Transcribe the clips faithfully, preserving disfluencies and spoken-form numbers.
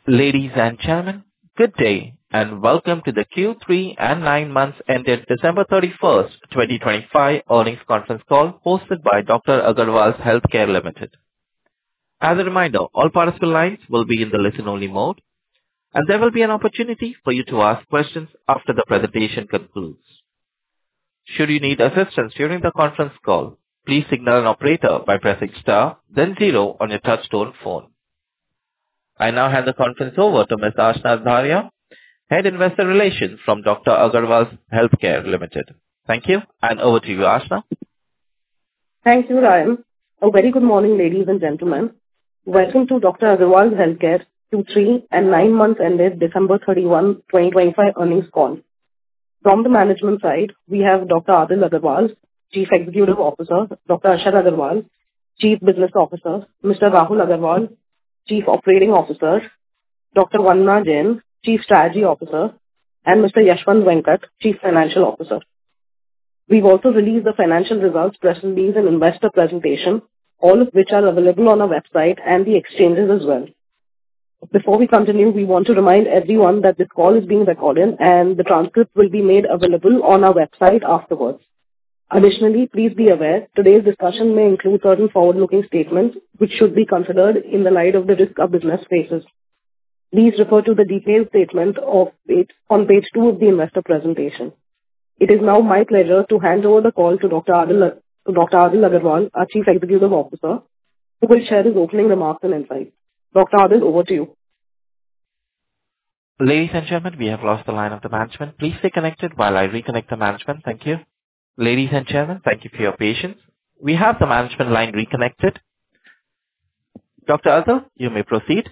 Ladies and gentlemen, good day, and welcome to the Q three and nine months ended December thirty-first, twenty twenty-five earnings conference call hosted by Doctor Agarwal's Healthcare Limited. As a reminder, all participant lines will be in the listen-only mode, and there will be an opportunity for you to ask questions after the presentation concludes. Should you need assistance during the conference call, please signal an operator by pressing star, then zero on your touchtone phone. I now hand the conference over to Miz Ashna Dharia, Head Investor Relations from Doctor Agarwal's Healthcare Limited. Thank you, and over to you, Ashna. Thank you, Ryan. A very good morning, ladies and gentlemen. Welcome to Doctor Agarwal's Healthcare Q three and nine months ended December thirty-first, twenty twenty-five earnings call. From the management side, we have Doctor Adil Agarwal, Chief Executive Officer, Doctor Arshad Agarwal, Chief Business Officer, Mister Rahul Agarwal, Chief Operating Officer, Doctor Vandana Jain, Chief Strategy Officer, and Mister Yashwant Venkat, Chief Financial Officer. We've also released the financial results, press release, and investor presentation, all of which are available on our website and the exchanges as well. Before we continue, we want to remind everyone that this call is being recorded and the transcript will be made available on our website afterwards. Additionally, please be aware, today's discussion may include certain forward-looking statements which should be considered in the light of the risk our business faces. Please refer to the detailed statement of it on page two of the investor presentation. It is now my pleasure to hand over the call to Doctor Adil, to Doctor Adil Agarwal, our Chief Executive Officer, who will share his opening remarks and insights. Doctor Adil, over to you. Ladies and gentlemen, we have lost the line of the management. Please stay connected while I reconnect the management. Thank you. Ladies and gentlemen, thank you for your patience. We have the management line reconnected. Doctor Adil, you may proceed.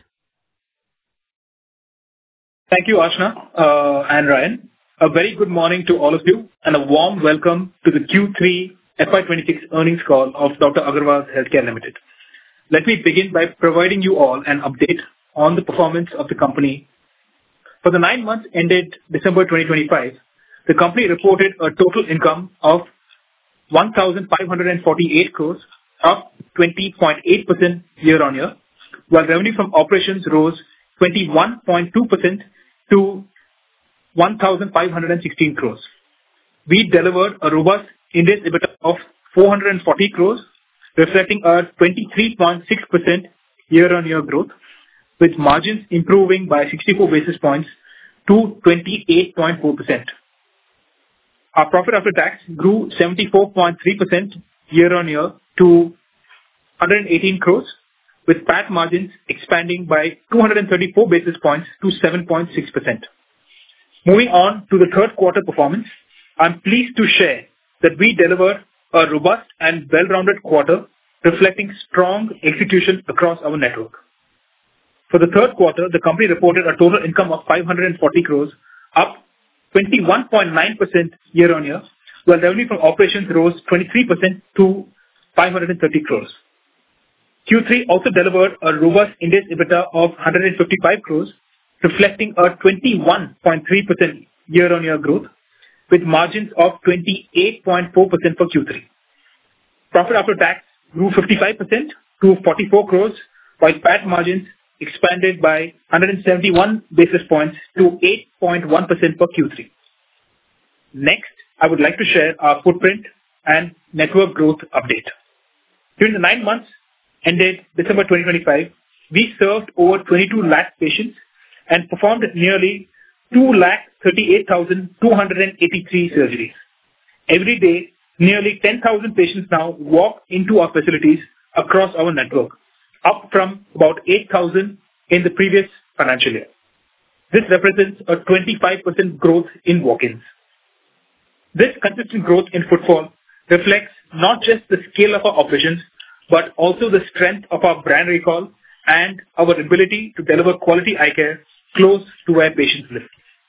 Thank you, Ashna uh, and Ryan. A very good morning to all of you and a warm welcome to the Q three F Y twenty-six earnings call of Doctor Agarwal's Healthcare Limited. Let me begin by providing you all an update on the performance of the company. For the nine months ended December twenty twenty-five, the company reported a total income of one thousand five hundred forty-eight crores, up twenty point eight percent year-on-year, while revenue from operations rose twenty-one point two percent to one thousand five hundred sixteen crores. We delivered a robust Ind AS EBITDA of four hundred forty crores, reflecting a twenty-three point six percent year-on-year growth, with margins improving by sixty-four basis points to twenty-eight point four percent. Our profit after tax grew seventy-four point three percent year-on-year to one hundred eighteen crores, with P A T margins expanding by two hundred thirty-four basis points to seven point six percent. Moving on to the third quarter performance, I'm pleased to share that we delivered a robust and well-rounded quarter, reflecting strong execution across our network. For the third quarter, the company reported a total income of five hundred forty crores, up twenty-one point nine percent year-on-year, while revenue from operations rose twenty-three percent to five hundred thirty crores. Q three also delivered a robust Ind AS EBITDA of one hundred fifty-five crores, reflecting a twenty-one point three percent year-on-year growth, with margins of twenty-eight point four percent for Q three. Profit after tax grew fifty-five percent to forty-four crores, while P A T margins expanded by one hundred seventy-one basis points to eight point one percent for Q three. Next, I would like to share our footprint and network growth update. During the nine months ended December twenty twenty-five, we served over twenty-two lakh patients and performed nearly two lakh thirty-eight thousand two hundred eighty-three surgeries. Every day, nearly ten thousand patients now walk into our facilities across our network, up from about eight thousand in the previous financial year. This represents a twenty-five percent growth in walk-ins. This consistent growth in footfall reflects not just the scale of our operations, but also the strength of our brand recall and our ability to deliver quality eye care close to where patients live.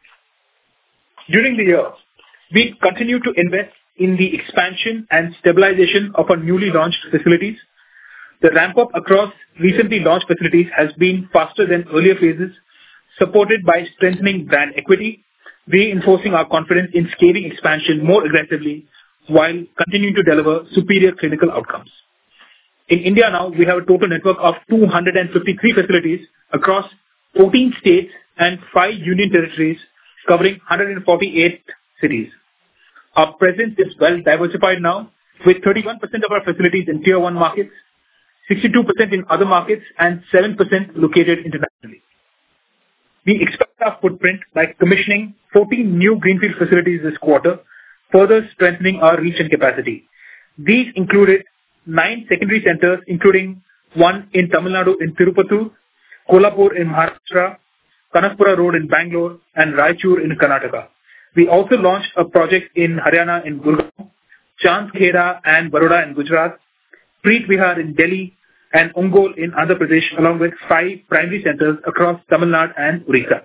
During the year, we continue to invest in the expansion and stabilization of our newly launched facilities. The ramp-up across recently launched facilities has been faster than earlier phases, supported by strengthening brand equity, reinforcing our confidence in scaling expansion more aggressively while continuing to deliver superior clinical outcomes. In India now, we have a total network of two hundred fifty-three facilities across fourteen states and five union territories covering one hundred forty-eight cities. Our presence is well diversified now, with thirty-one percent of our facilities in Tier one markets, sixty-two percent in other markets, and seven percent located internationally. We expand our footprint by commissioning fourteen new greenfield facilities this quarter, further strengthening our reach and capacity. These included nine secondary centers, including one in Tamil Nadu in Tirupattur, Kolhapur in Maharashtra, Kanakpura Road in Bangalore, and Raichur in Karnataka. We also launched a project in Haryana in Gurgaon, Chandkheda and Baroda in Gujarat, Preet Vihar in Delhi, and Ongole in Andhra Pradesh, along with five primary centers across Tamil Nadu and Odisha.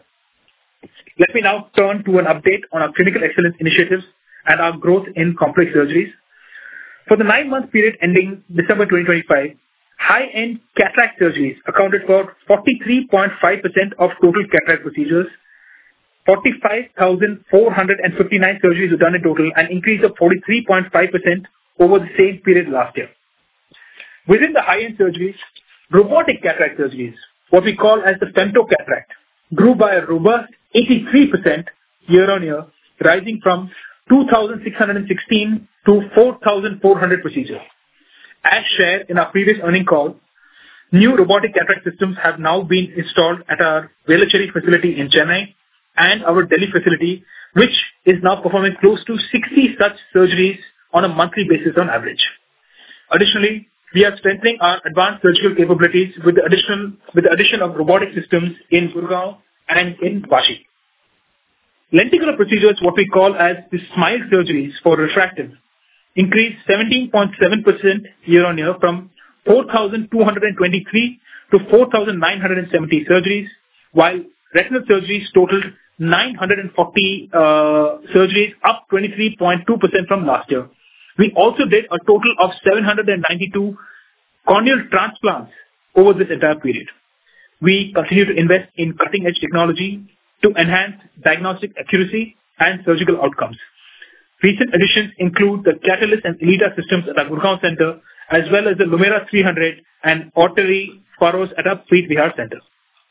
Let me now turn to an update on our clinical excellence initiatives and our growth in complex surgeries. For the nine-month period ending December twenty twenty-five, high-end cataract surgeries accounted for forty-three point five percent of total cataract procedures. forty-five thousand four hundred fifty-nine surgeries were done in total, an increase of forty-three point five percent over the same period last year. Within the high-end surgeries, robotic cataract surgeries, what we call as the femto cataract, grew by a robust eighty-three percent year-on-year, rising from two thousand six hundred sixteen to four thousand four hundred procedures. As shared in our previous earning call, new robotic cataract systems have now been installed at our Velachery facility in Chennai and our Delhi facility, which is now performing close to sixty such surgeries on a monthly basis on average. Additionally, we are strengthening our advanced surgical capabilities with the addition, with the addition of robotic systems in Gurgaon and in Vashi. Lenticular procedures, what we call as the smile surgeries for refractive, increased seventeen point seven percent year-on-year from four thousand two hundred twenty-three to four thousand nine hundred seventy surgeries, while retinal surgeries totaled nine hundred forty uh, surgeries, up twenty-three point two percent from last year. We also did a total of seven hundred ninety-two corneal transplants over this entire period. We continue to invest in cutting-edge technology to enhance diagnostic accuracy and surgical outcomes. Recent additions include the Catalyst and Elita systems at our Gurgaon center, as well as the Lumera three hundred and Artery Faros at our Preet Vihar center.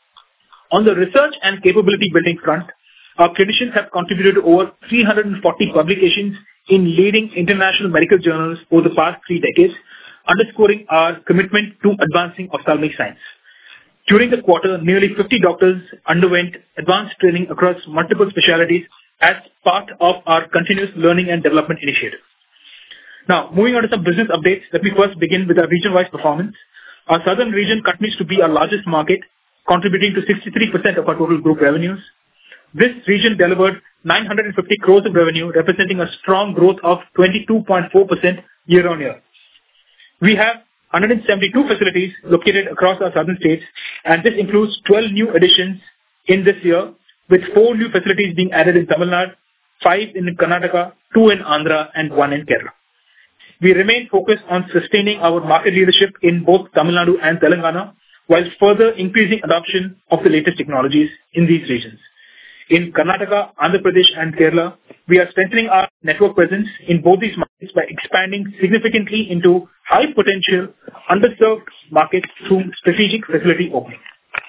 On the research and capability building front, our clinicians have contributed to over three hundred forty publications in leading international medical journals over the past three decades, underscoring our commitment to advancing ophthalmic science. During the quarter, nearly fifty doctors underwent advanced training across multiple specialties as part of our continuous learning and development initiative. Now, moving on to some business updates, let me first begin with our region-wise performance. Our southern region continues to be our largest market, contributing to sixty-three percent of our total group revenues. This region delivered nine hundred fifty crores of revenue, representing a strong growth of twenty-two point four percent year-on-year. We have one hundred seventy-two facilities located across our southern states, and this includes twelve new additions in this year, with four new facilities being added in Tamil Nadu, five in Karnataka, two in Andhra, and one in Kerala. We remain focused on sustaining our market leadership in both Tamil Nadu and Telangana, while further increasing adoption of the latest technologies in these regions. In Karnataka, Andhra Pradesh, and Kerala, we are strengthening our network presence in both these markets by expanding significantly into high-potential, underserved markets through strategic facility openings.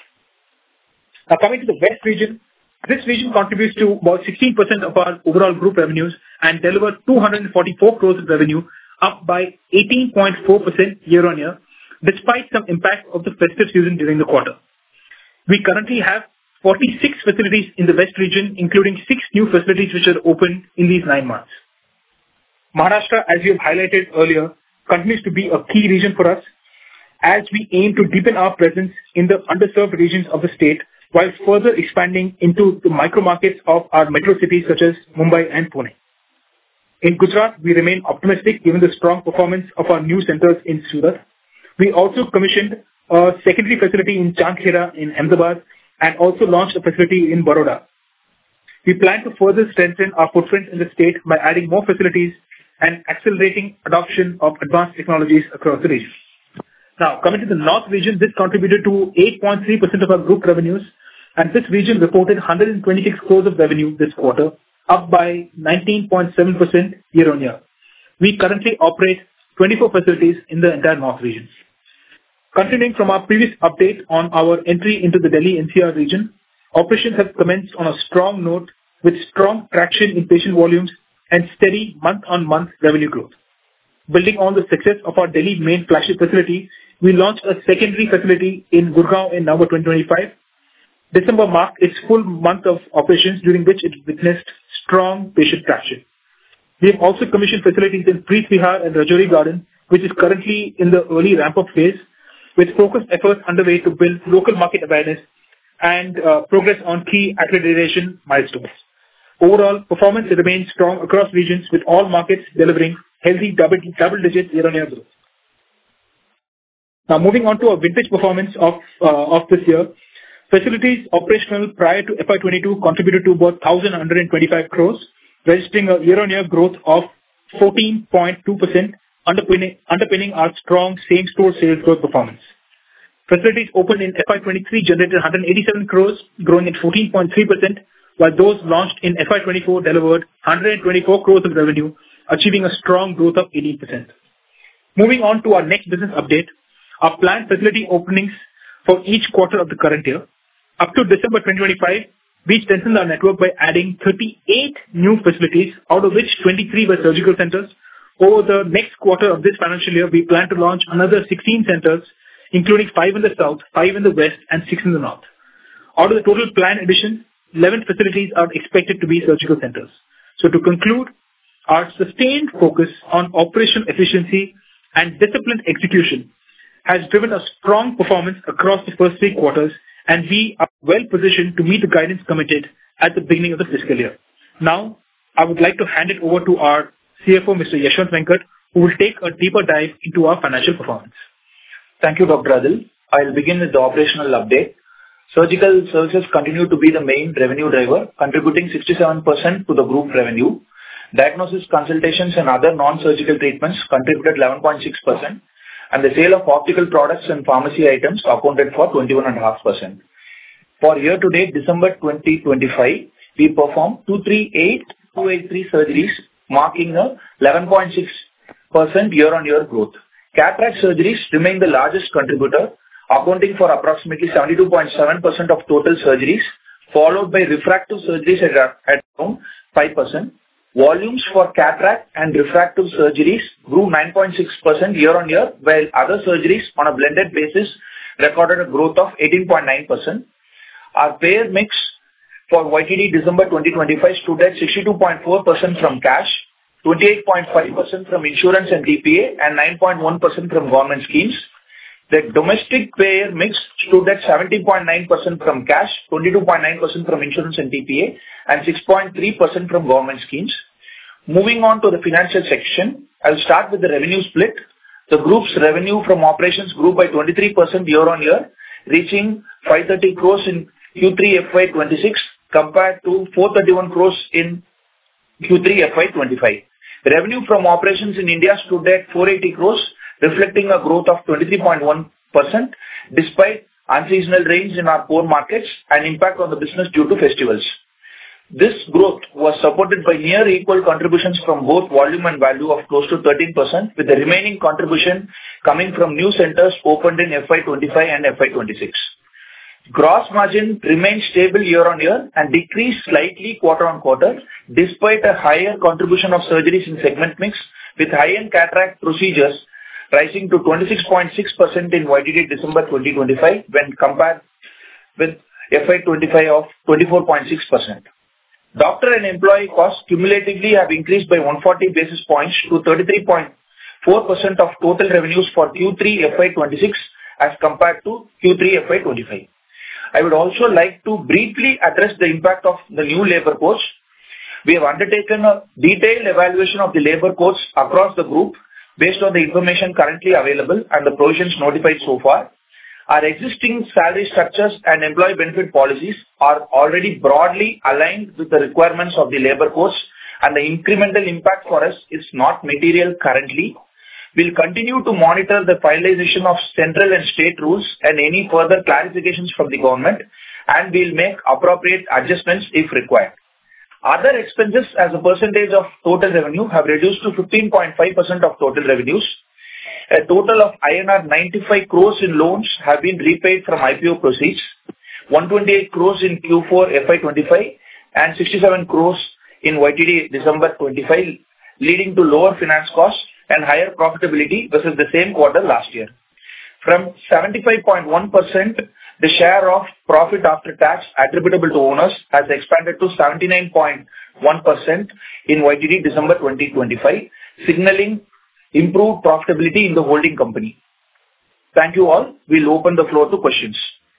Now, coming to the West region, this region contributes to about sixteen percent of our overall group revenues and delivered two hundred forty-four crores of revenue, up by eighteen point four percent year-on-year, despite some impact of the festive season during the quarter. We currently have forty-six facilities in the West region, including six new facilities which are open in these nine months. Maharashtra, as we have highlighted earlier, continues to be a key region for us as we aim to deepen our presence in the underserved regions of the state while further expanding into the micro markets of our metro cities such as Mumbai and Pune. In Gujarat, we remain optimistic given the strong performance of our new centers in Surat. We also commissioned a secondary facility in Chandkheda in Ahmedabad and also launched a facility in Baroda. We plan to further strengthen our footprint in the state by adding more facilities and accelerating adoption of advanced technologies across the region. Now, coming to the North region, this contributed to eight point three percent of our group revenues, and this region reported one hundred twenty-six crores of revenue this quarter, up by nineteen point seven percent year-on-year. We currently operate twenty-four facilities in the entire North region. Continuing from our previous update on our entry into the Delhi N C R region, operations have commenced on a strong note with strong traction in patient volumes and steady month-on-month revenue growth. Building on the success of our Delhi main flagship facility, we launched a secondary facility in Gurgaon in November twenty twenty-five. December marked its full month of operations, during which it witnessed strong patient traction. We have also commissioned facilities in Preet Vihar and Rajouri Garden, which is currently in the early ramp-up phase, with focused efforts underway to build local market awareness and uh, progress on key accreditation milestones. Overall, performance remains strong across regions, with all markets delivering healthy double, double-digit year-on-year growth. Now, moving on to our vintage performance of uh, of this year. Facilities operational prior to F Y twenty-two contributed to about one thousand one hundred twenty-five crores, registering a year-on-year growth of fourteen point two percent, underpinning, underpinning our strong same-store sales growth performance. Facilities opened in F Y twenty-three generated one hundred eighty-seven crores, growing at fourteen point three percent, while those launched in F Y twenty-four delivered one hundred twenty-four crores of revenue, achieving a strong growth of eighteen percent. Moving on to our next business update, our planned facility openings for each quarter of the current year. Up to December twenty twenty-five, we strengthened our network by adding thirty-eight new facilities, out of which twenty-three were surgical centers. Over the next quarter of this financial year, we plan to launch another sixteen centers, including five in the south, five in the west, and six in the north. Out of the total planned additions, eleven facilities are expected to be surgical centers. So to conclude, our sustained focus on operational efficiency and disciplined execution has driven a strong performance across the first three quarters, and we are well positioned to meet the guidance committed at the beginning of the fiscal year. Now, I would like to hand it over to our C F O, Mister Yashwant Venkat, who will take a deeper dive into our financial performance. Thank you, Doctor Adil. I'll begin with the operational update. Surgical services continue to be the main revenue driver, contributing sixty-seven percent to the group revenue. Diagnosis, consultations, and other non-surgical treatments contributed eleven point six percent, and the sale of optical products and pharmacy items accounted for twenty-one point five percent. For year-to-date December twenty twenty-five, we performed two hundred thirty-eight thousand two hundred eighty-three surgeries, marking a eleven point six percent year-on-year growth. Cataract surgeries remain the largest contributor, accounting for approximately seventy-two point seven percent of total surgeries, followed by refractive surgeries at, at around five percent. Volumes for cataract and refractive surgeries grew nine point six percent year-on-year, while other surgeries on a blended basis recorded a growth of eighteen point nine percent. Our payer mix for Y T D December twenty twenty-five stood at sixty-two point four percent from cash, twenty-eight point five percent from insurance and T P A, and nine point one percent from government schemes. The domestic payer mix stood at seventy point nine percent from cash, twenty-two point nine percent from insurance and T P A, and six point three percent from government schemes. Moving on to the financial section, I'll start with the revenue split. The group's revenue from operations grew by twenty-three percent year-on-year, reaching five hundred thirty crores in Q three F Y twenty-six compared to four hundred thirty-one crores in Q three F Y twenty-five. Revenue from operations in India stood at four hundred eighty crores, reflecting a growth of twenty-three point one percent despite unseasonal rains in our core markets and impact on the business due to festivals. This growth was supported by near equal contributions from both volume and value of close to thirteen percent, with the remaining contribution coming from new centers opened in F Y twenty-five and F Y twenty-six. Gross margin remained stable year-on-year and decreased slightly quarter-on-quarter, despite a higher contribution of surgeries in segment mix, with high-end cataract procedures rising to twenty-six point six percent in Y T D December twenty twenty-five when compared with F Y twenty-five of twenty-four point six percent. Doctor and employee costs cumulatively have increased by one hundred forty basis points to thirty-three point four percent of total revenues for Q three F Y twenty-six as compared to Q three F Y twenty-five. I would also like to briefly address the impact of the new labor codes. We have undertaken a detailed evaluation of the labor codes across the group based on the information currently available and the provisions notified so far. Our existing salary structures and employee benefit policies are already broadly aligned with the requirements of the labor codes, and the incremental impact for us is not material currently. We'll continue to monitor the finalization of central and state rules and any further clarifications from the government, and we'll make appropriate adjustments if required. Other expenses as a percentage of total revenue have reduced to fifteen point five percent of total revenues. A total of I N R ninety-five crores in loans have been repaid from I P O proceeds, one hundred twenty-eight crores in Q four F Y twenty-five and sixty-seven crores in Y T D December twenty-five, leading to lower finance costs and higher profitability versus the same quarter last year. From seventy-five point one percent, the share of profit after tax attributable to owners has expanded to seventy-nine point one percent in Y T D December twenty twenty-five, signaling improved profitability in the holding company. Thank you all. We'll open the floor to questions.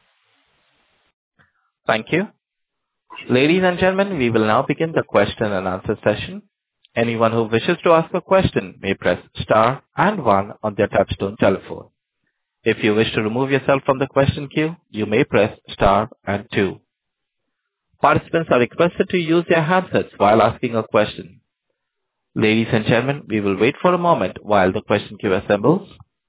Thank you. Ladies and gentlemen, we will now begin the question and answer session. Anyone who wishes to ask a question may press star and one on their touchtone telephone. If you wish to remove yourself from the question queue, you may press star and two. Participants are requested to use their handsets while asking a question. Ladies and gentlemen, we will wait for a moment while the question queue assembles.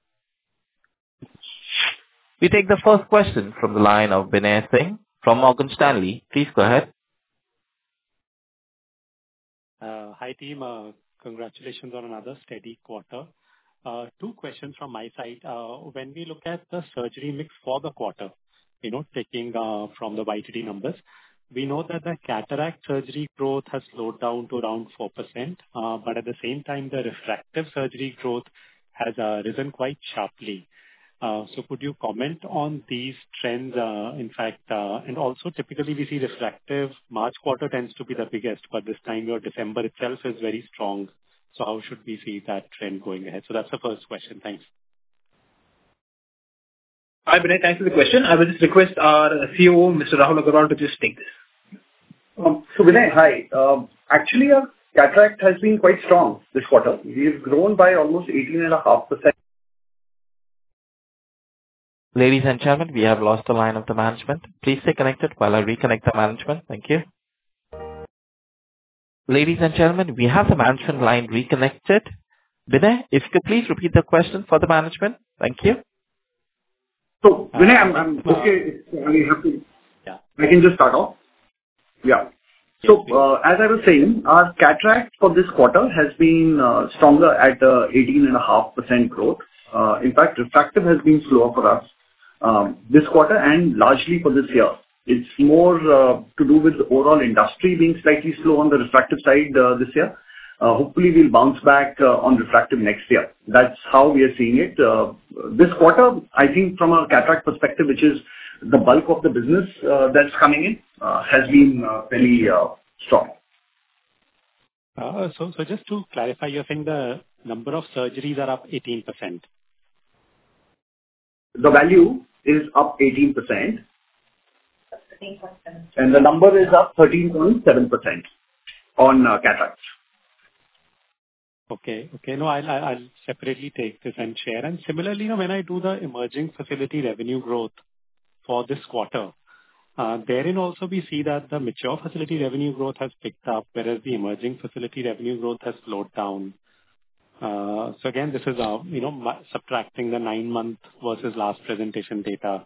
We take the first question from the line of Binay Singh from Morgan Stanley. Please go ahead. Uh, hi team, uh, congratulations on another steady quarter. Uh, two questions from my side. Uh, when we look at the surgery mix for the quarter, you know, taking uh, from the Y T D numbers, we know that the cataract surgery growth has slowed down to around four percent, uh, but at the same time, the refractive surgery growth has uh, risen quite sharply. Uh, so could you comment on these trends? Uh, in fact, uh, and also typically we see refractive March quarter tends to be the biggest, but this time your December itself is very strong. So how should we see that trend going ahead? So that's the first question. Thanks. Hi, Binay. Thanks for the question. I will just request our C O O, Mister Rahul Agarwal, to just take this. Um, so, Binay, hi. Um, actually, our cataract has been quite strong this quarter. We've grown by almost eighteen point five percent. Ladies and gentlemen, we have lost the line of the management. Please stay connected while I reconnect the management. Thank you. Ladies and gentlemen, we have the management line reconnected. Binay, if you could please repeat the question for the management. Thank you. So, Binay, I'm, I'm okay. I have to. Yeah. I can just start off. Yeah. So, uh, as I was saying, our cataract for this quarter has been uh, stronger at uh, eighteen point five percent growth. Uh, in fact, refractive has been slower for us um, this quarter and largely for this year. It's more uh, to do with the overall industry being slightly slow on the refractive side uh, this year. Uh, hopefully, we'll bounce back uh, on refractive next year. That's how we are seeing it. Uh, this quarter, I think from a cataract perspective, which is the bulk of the business uh, that's coming in, uh, has been uh, fairly uh, strong. Uh, so, so just to clarify, you're saying the number of surgeries are up eighteen percent. The value is up eighteen percent. And the number is up thirteen point seven percent on uh, cataracts. Okay. Okay. No, I'll, I'll I'll separately take this and share. And similarly, you know, when I do the emerging facility revenue growth for this quarter, uh, therein also we see that the mature facility revenue growth has picked up, whereas the emerging facility revenue growth has slowed down. Uh, so again, this is, uh, you know, mu- subtracting the nine month versus last presentation data.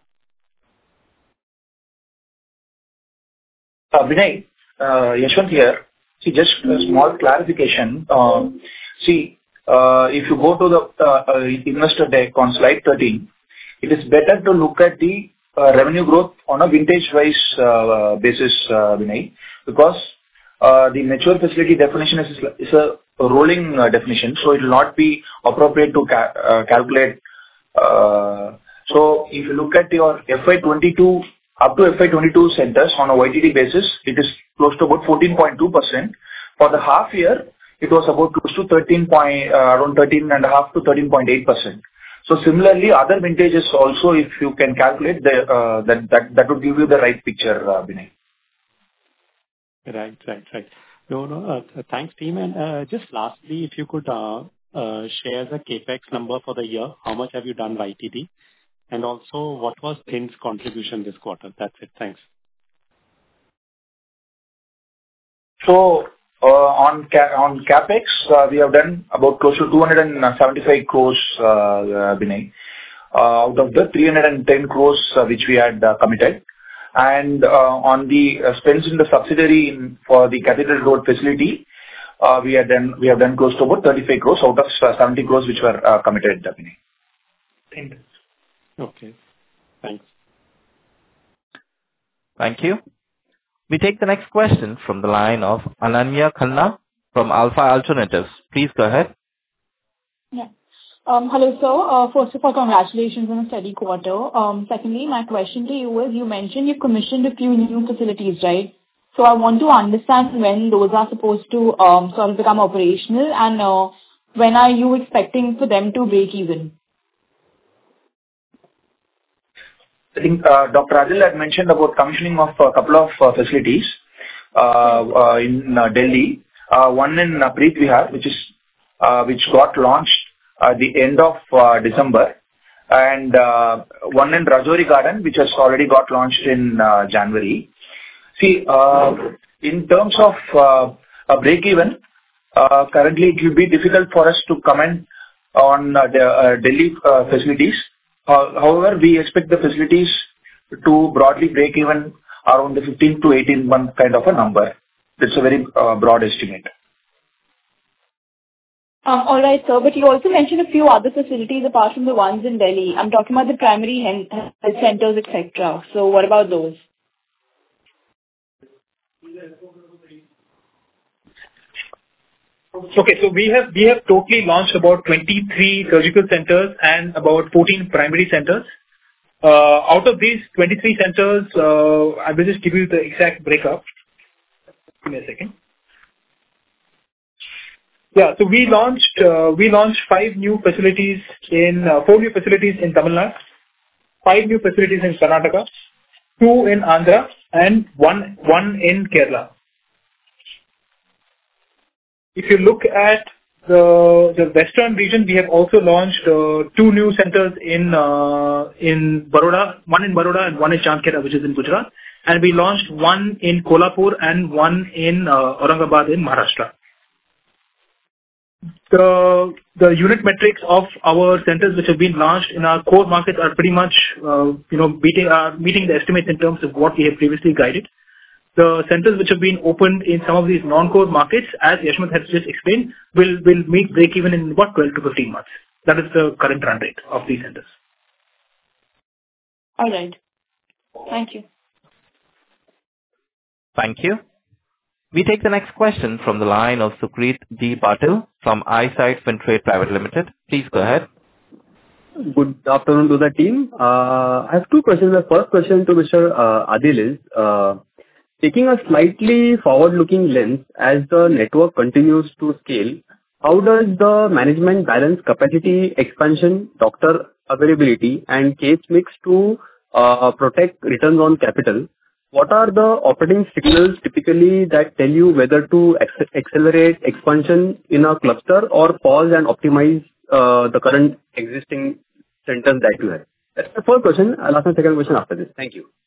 Uh, Binay, uh, Yashwant here. See, just a small clarification. Uh, see, uh, if you go to the uh, uh, investor deck on slide thirteen, it is better to look at the uh, revenue growth on a vintage-wise uh, basis, uh, Binay, because uh, the mature facility definition is, is a rolling uh, definition, so it will not be appropriate to ca- uh, calculate. Uh, so, if you look at your F Y twenty-two up to F Y twenty-two centers on a Y T D basis, it is close to about fourteen point two percent. For the half year, it was about close to thirteen point, uh, around thirteen point five to thirteen point eight percent. So similarly, other vintages also, if you can calculate, the, uh, that, that, that would give you the right picture, uh, Binay. Right, right, right. No, no, uh, thanks team. And uh, just lastly, if you could uh, uh, share the CapEx number for the year, how much have you done Y T D? And also, what was Thins contribution this quarter? That's it. Thanks. So, uh, on ca- on CapEx, uh, we have done about close to two hundred seventy-five crores, uh, uh, Binay, uh, out of the three hundred ten crores uh, which we had uh, committed. And uh, on the uh, spends in the subsidiary in, for the Cathedral Road facility, uh, we had done we have done close to about thirty-five crores out of uh, seventy crores which were uh, committed, Binay. End. Okay. Thanks. Thank you. We take the next question from the line of Ananya Khanna from Alpha Alternatives. Please go ahead. Yeah. Um, Hello, sir. Uh, First of all, congratulations on a steady quarter. Um, Secondly, my question to you is, you mentioned you commissioned a few new facilities, right? So I want to understand when those are supposed to um sort of become operational, and uh when are you expecting for them to break even? I think uh, Doctor Adil had mentioned about commissioning of a couple of uh, facilities uh, uh, in uh, Delhi. Uh, one in uh, Preet Vihar, which is uh, which got launched at the end of uh, December, and uh, one in Rajouri Garden, which has already got launched in uh, January. See, uh, in terms of uh, a break-even, uh, currently it will be difficult for us to comment on uh, the uh, Delhi uh, facilities. Uh, however, we expect the facilities to broadly break even around the fifteen to eighteen month kind of a number. That's a very uh, broad estimate. Um, All right, sir. But you also mentioned a few other facilities apart from the ones in Delhi. I'm talking about the primary health health centers, et cetera. So what about those? Okay, so we have we have totally launched about twenty-three surgical centers and about fourteen primary centers. Uh, out of these twenty-three centers, uh, I will just give you the exact breakup. Give me a second. Yeah, so we launched uh, we launched five new facilities in uh, four new facilities in Tamil Nadu, five new facilities in Karnataka, two in Andhra, and one one in Kerala. If you look at the the western region, we have also launched uh, two new centers in uh, in Baroda, one in Baroda and one in Chandkera, which is in Gujarat, and we launched one in Kolhapur and one in uh, Aurangabad in Maharashtra. The the unit metrics of our centers which have been launched in our core markets are pretty much uh, you know meeting are meeting the estimates in terms of what we have previously guided. The centers which have been opened in some of these non-core markets, as Yashmat has just explained, will will meet break-even in about twelve to fifteen months. That is the current run rate of these centers. All right. Thank you. Thank you. We take the next question from the line of Sukrit D. Patil from Eyesight Fintrade Private Limited. Please go ahead. Good afternoon to the team. Uh, I have two questions. The first question to Mister Uh, Adil is, uh, taking a slightly forward-looking lens, as the network continues to scale, how does the management balance capacity expansion, doctor availability, and case mix to uh, protect returns on capital? What are the operating signals typically that tell you whether to acc- accelerate expansion in a cluster or pause and optimize uh, the current existing centers that you have? That's the first question. I'll ask my second question after this. Thank you.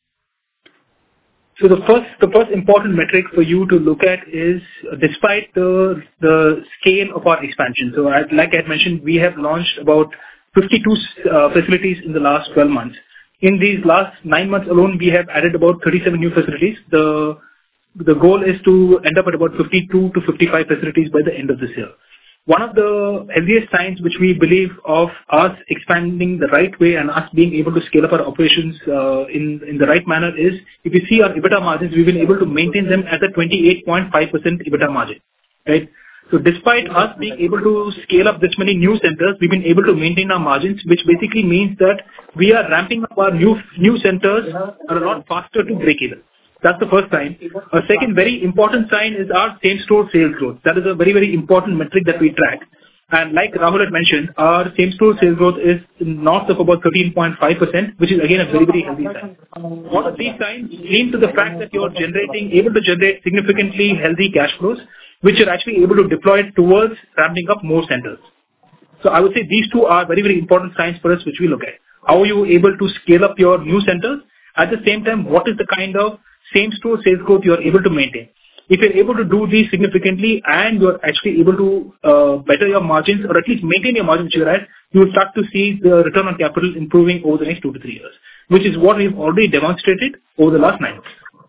So the first the first important metric for you to look at is, uh, despite the the scale of our expansion. So I, like I had mentioned, we have launched about fifty-two uh, facilities in the last twelve months. In these last nine months alone, we have added about thirty-seven new facilities. The the goal is to end up at about fifty-two to fifty-five facilities by the end of this year. One of the healthiest signs which we believe of us expanding the right way and us being able to scale up our operations uh, in, in the right manner is, if you see our EBITDA margins, we've been able to maintain them at a twenty-eight point five percent EBITDA margin, right? So despite us being able to scale up this many new centers, we've been able to maintain our margins, which basically means that we are ramping up our new new centers a lot faster to break even. That's the first sign. A second very important sign is our same-store sales growth. That is a very, very important metric that we track. And like Rahul had mentioned, our same-store sales growth is north of about thirteen point five percent, which is again a very, very healthy sign. All of these signs lean to the fact that you're generating, able to generate significantly healthy cash flows, which you're actually able to deploy towards ramping up more centers. So I would say these two are very, very important signs for us, which we look at. How are you able to scale up your new centers? At the same time, what is the kind of same-store sales growth you are able to maintain? If you're able to do these significantly and you're actually able to uh, better your margins or at least maintain your margins you're at, you will start to see the return on capital improving over the next two to three years, which is what we've already demonstrated over the last nine months.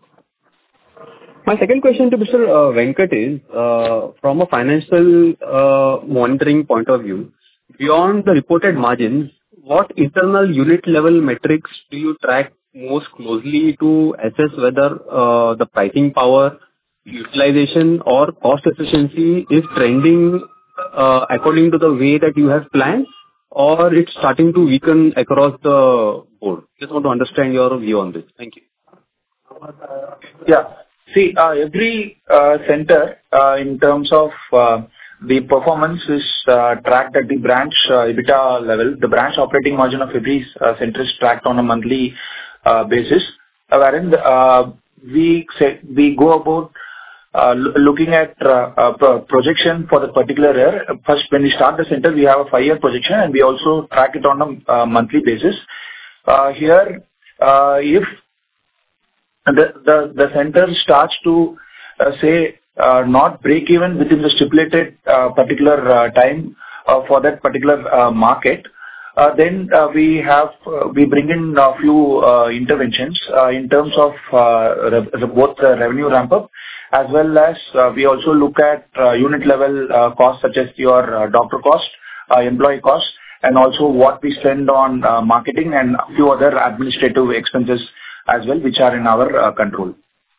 My second question to Mister Uh, Venkat is, uh, from a financial uh, monitoring point of view, beyond the reported margins, what internal unit level metrics do you track most closely to assess whether uh, the pricing power, utilization or cost efficiency is trending uh, according to the way that you have planned, or it's starting to weaken across the board? Just want to understand your view on this. Thank you. Yeah. See, uh, every uh, center uh, in terms of uh, the performance is uh, tracked at the branch uh, EBITDA level. The branch operating margin of every uh, center is tracked on a monthly uh, basis, uh, wherein the, uh, we say, we go about uh, lo- looking at uh, uh, pro- projection for the particular year. First, when we start the center, we have a five-year projection, and we also track it on a uh, monthly basis. Uh, here, uh, if the the the center starts to uh, say uh, not break even within the stipulated uh, particular uh, time uh, for that particular uh, market, uh, then uh, we have uh, we bring in a few uh, interventions uh, in terms of uh, re- both the revenue ramp up as well as uh, we also look at uh, unit level uh, costs such as your uh, doctor cost, uh, employee cost, and also what we spend on uh, marketing and a few other administrative expenses as well, which are in our uh, control.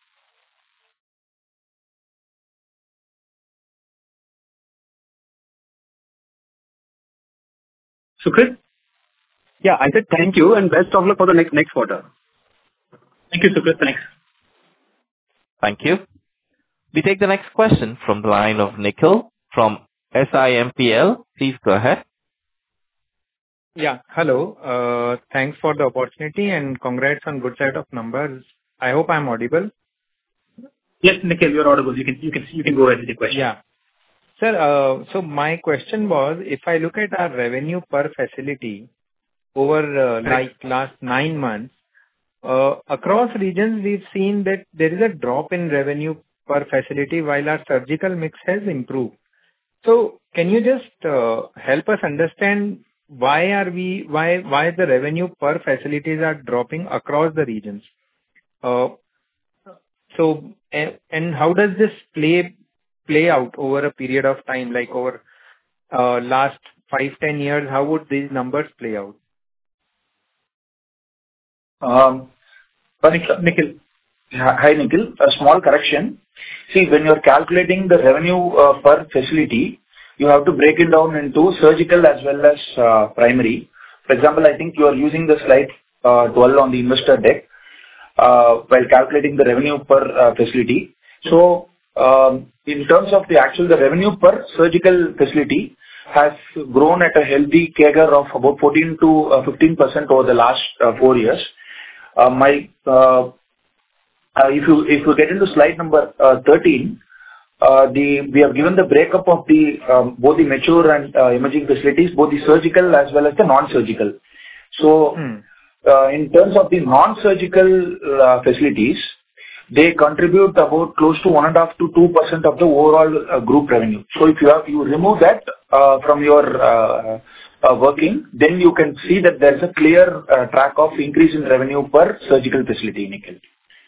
Sukrit? Yeah, I said thank you and best of luck for the next next quarter. Thank you, Sukrit. Thanks. Thank you. We take the next question from the line of Nikhil from SiMPL. Please go ahead. Yeah. Hello. Uh, Thanks for the opportunity and congrats on good set of numbers. I hope I'm audible. Yes, Nikhil, you're audible. You can you can you can go ahead with the question. Yeah. Sir, uh, so my question was, if I look at our revenue per facility over uh, like last nine months, uh, across regions we've seen that there is a drop in revenue per facility while our surgical mix has improved. So can you just uh, help us understand why are we why why the revenue per facilities are dropping across the regions? Uh, so and, and how does this play play out over a period of time, like over uh, last five ten years? How would these numbers play out? Um, but Nikhil, hi Nikhil, a small correction. See, when you're calculating the revenue uh, per facility, you have to break it down into surgical as well as uh, primary. For example, I think you are using the slide uh, twelve on the investor deck uh, while calculating the revenue per uh, facility. So, um, in terms of the actual, the revenue per surgical facility has grown at a healthy C A G R of about fourteen to fifteen percent over the last uh, four years. Uh, my uh, uh, if you if you get into slide number uh, thirteen, uh, the we have given the breakup of the um, both the mature and uh, emerging facilities, both the surgical as well as the non-surgical. So, Hmm. uh, in terms of the non-surgical uh, facilities, they contribute about close to one and a half to two percent of the overall uh, group revenue. So, if you have you remove that uh, from your uh, uh, working, then you can see that there is a clear uh, track of increase in revenue per surgical facility, Nikhil.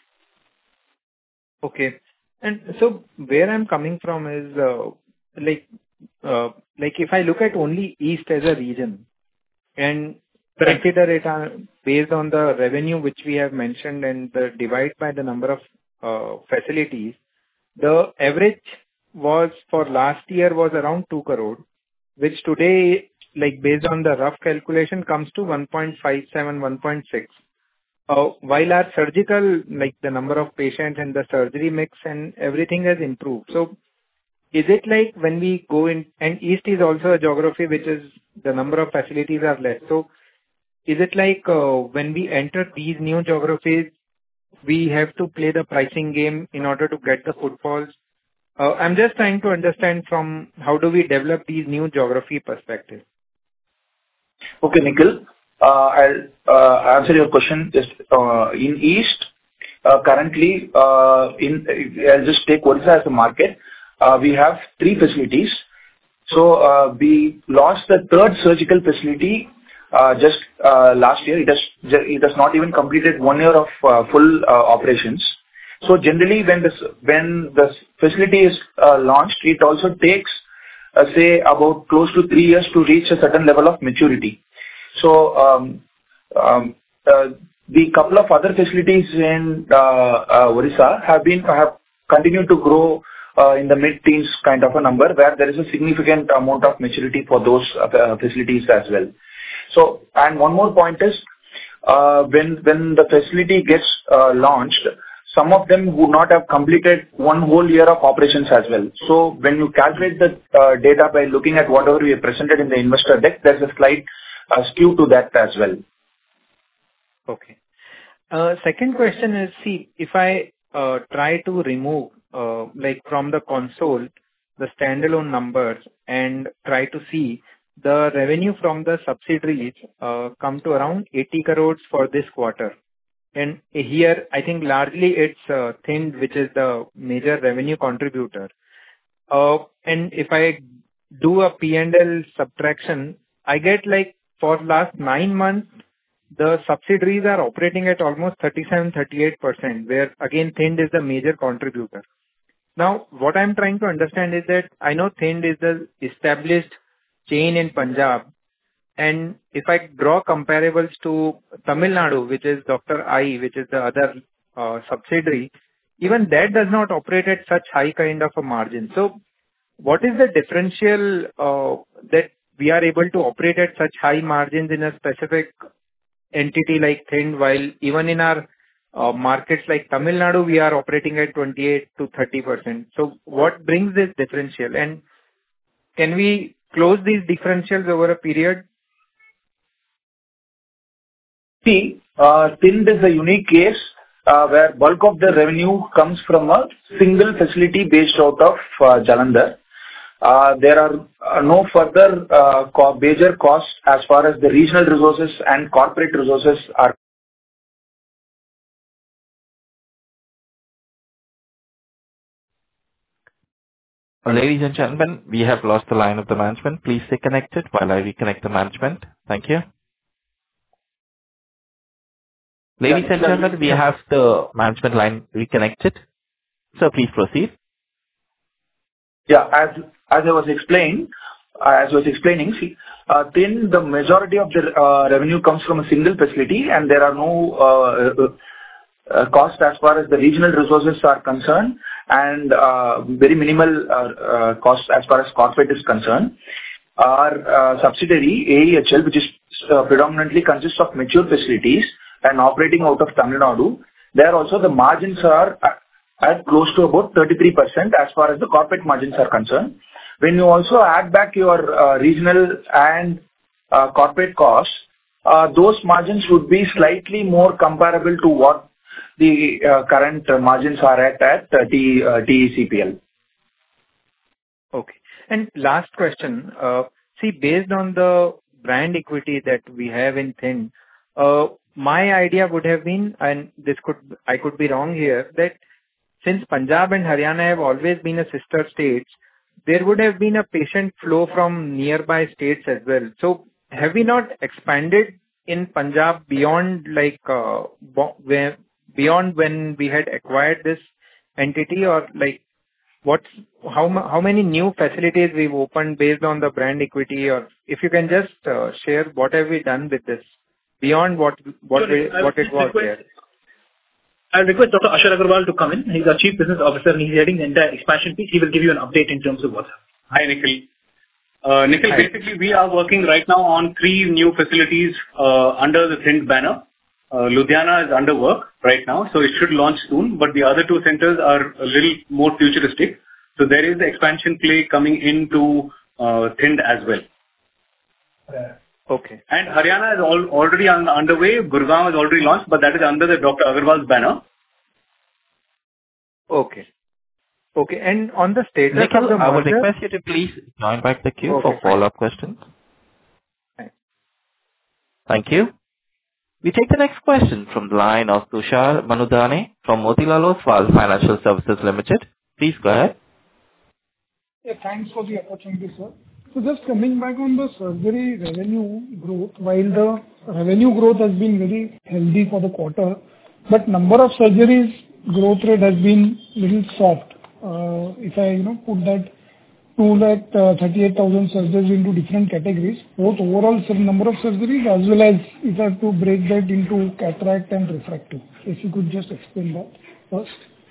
Okay. And so where I'm coming from is uh, like uh, like if I look at only East as a region and Correct. consider it uh, based on the revenue which we have mentioned and the divide by the number of uh, facilities, the average was for last year was around two crore, which today, like based on the rough calculation, comes to one point five seven, one point six. Uh, while our surgical, like the number of patients and the surgery mix and everything has improved. So is it like when we go in, and East is also a geography which is the number of facilities are less. So is it like uh, when we enter these new geographies, we have to play the pricing game in order to get the footfalls? Uh, I'm just trying to understand from how do we develop these new geography perspectives. Okay, Nikhil. Uh, I'll uh, answer your question. Just uh, in East, uh, currently, uh, in I'll just take Odisha as a market. Uh, we have three facilities. So uh, we lost the third surgical facility uh, just uh, last year. It has it has not even completed one year of uh, full uh, operations. So generally, when this when the facility is uh, launched, it also takes uh, say about close to three years to reach a certain level of maturity. So um, um, uh, the couple of other facilities in uh, uh, Odisha have been have continued to grow uh, in the mid-teens kind of a number, where there is a significant amount of maturity for those uh, facilities as well. So, and one more point is, uh, when when the facility gets uh, launched, some of them would not have completed one whole year of operations as well. So when you calculate the uh, data by looking at whatever we have presented in the investor deck, there's a slight uh, skew to that as well. Okay. Uh, second question is, see, if I uh, try to remove, uh, like from the console, the standalone numbers and try to see the revenue from the subsidiaries uh, come to around eighty crores for this quarter. And here, I think largely it's uh, Thind, which is the major revenue contributor. Uh, and if I do a P and L subtraction, I get like for last nine months, the subsidiaries are operating at almost thirty-seven, thirty-eight percent, where again Thind is the major contributor. Now, what I'm trying to understand is that I know Thind is the established chain in Punjab. And if I draw comparables to Tamil Nadu, which is Doctor I, which is the other uh, subsidiary, even that does not operate at such high kind of a margin. So what is the differential uh, that we are able to operate at such high margins in a specific entity like Thind, while even in our uh, markets like Tamil Nadu, we are operating at twenty-eight to thirty percent. So what brings this differential? And can we close these differentials over a period? See, uh, Thind is a unique case uh, where bulk of the revenue comes from a single facility based out of uh, Jalandhar. Uh, there are uh, no further uh, co- major costs as far as the regional resources and corporate resources are. Ladies and gentlemen, we have lost the line of the management. Please stay connected while I reconnect the management. Thank you. Ladies and gentlemen, we have the management line reconnected. So please proceed. Yeah, as as I was explaining, uh, as I was explaining, see, uh, then the majority of the uh, revenue comes from a single facility, and there are no uh, uh, uh, costs as far as the regional resources are concerned, and uh, very minimal uh, uh, costs as far as corporate is concerned. Our uh, subsidiary A E H L, which is uh, predominantly consists of mature facilities and operating out of Tamil Nadu, there also the margins are at close to about thirty-three percent as far as the corporate margins are concerned. When you also add back your uh, regional and uh, corporate costs, uh, those margins would be slightly more comparable to what the uh, current uh, margins are at at uh, T, uh, T E C P L. Okay. And last question. Uh, see, based on the brand equity that we have in Thind, uh, my idea would have been, and this could, I could be wrong here, that since Punjab and Haryana have always been a sister states, there would have been a patient flow from nearby states as well. So have we not expanded in Punjab beyond like uh, where, beyond when we had acquired this entity, or like what's how how many new facilities we've opened based on the brand equity? Or if you can just uh, share what have we done with this beyond what what Sure, we, what it was there. I'll request Doctor Ashar Agarwal to come in. He's our Chief Business Officer and he's heading the entire expansion piece. He will give you an update in terms of what's happening. Hi, Nikhil. Uh, Nikhil, Hi. basically we are working right now on three new facilities uh, under the Thind banner. Uh, Ludhiana is under work right now, so it should launch soon, but the other two centers are a little more futuristic. So there is the expansion play coming into uh, Thind as well. Okay. And Haryana is all, already on, underway. Gurgaon is already launched, but that is under the Doctor Agarwal's banner. Okay. Okay. And on the status Nikhil, of the I would merger, request you to please join back the queue Okay, for fine. follow-up questions. Fine. Thank you. We take the next question from the line of Tushar Manudhane from Motilal Oswal Financial Services Limited. Please go ahead. Yeah, thanks for the opportunity, sir. So just coming back on the surgery revenue growth, while the revenue growth has been very healthy for the quarter, but number of surgeries growth rate has been little soft. Uh, if I, you know, put that two lakh thirty-eight thousand surgeries into different categories, both overall number of surgeries as well as if I have to break that into cataract and refractive. If you could just explain that first.